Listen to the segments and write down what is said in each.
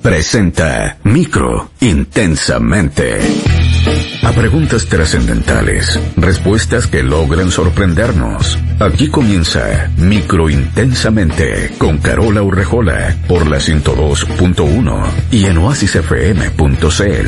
presenta Micro Intensamente. A preguntas trascendentales, respuestas que logran sorprendernos. Aquí comienza Micro Intensamente con Carola Urrejola por la 102.1 y en oasisfm.cl.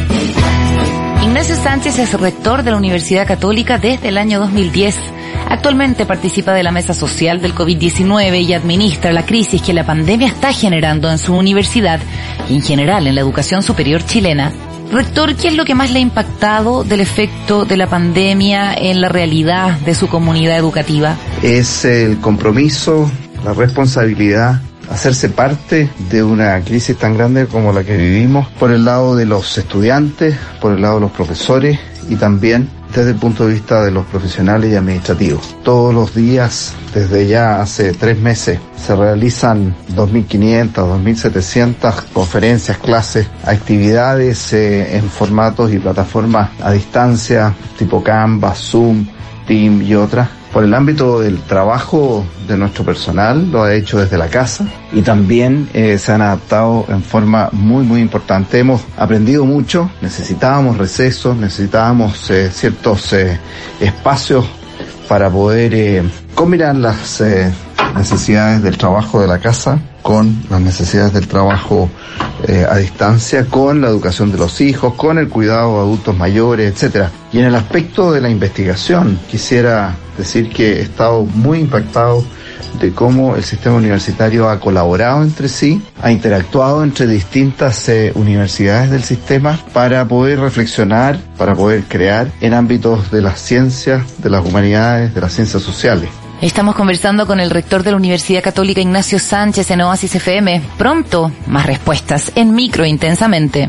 Ignacio Sánchez es rector de la Universidad Católica desde el año 2010. Actualmente participa de la mesa social del COVID-19 y administra la crisis que la pandemia está generando en su universidad y en general en la educación superior chilena. Rector, ¿qué es lo que más le ha impactado del efecto de la pandemia en la realidad de su comunidad educativa? Es el compromiso, la responsabilidad, hacerse parte de una crisis tan grande como la que vivimos, por el lado de los estudiantes, por el lado de los profesores y también desde el punto de vista de los profesionales y administrativos. Todos los días, desde ya hace 3 meses, se realizan 2.500, 2.700 conferencias, clases, actividades en formatos y plataformas a distancia, tipo Canva, Zoom, Team y otras. Por el ámbito del trabajo de nuestro personal, lo ha hecho desde la casa y también se han adaptado en forma muy importante. Hemos aprendido mucho, necesitábamos recesos, necesitábamos ciertos espacios para poder combinar las necesidades del trabajo de la casa con las necesidades del trabajo a distancia, con la educación de los hijos, con el cuidado de adultos mayores, etcétera. Y en el aspecto de la investigación, quisiera decir que he estado muy impactado de cómo el sistema universitario ha colaborado entre sí, ha interactuado entre distintas universidades del sistema para poder reflexionar, para poder crear en ámbitos de las ciencias, de las humanidades, de las ciencias sociales. Estamos conversando con el rector de la Universidad Católica, Ignacio Sánchez, en Oasis FM. Pronto, más respuestas en Micro Intensamente.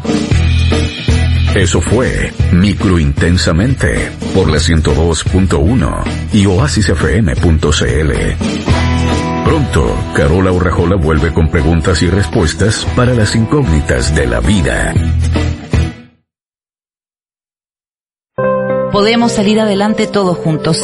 Eso fue Micro Intensamente por la 102.1 y oasisfm.cl. Pronto, Carola Urrejola vuelve con preguntas y respuestas para las incógnitas de la vida. Podemos salir adelante todos juntos.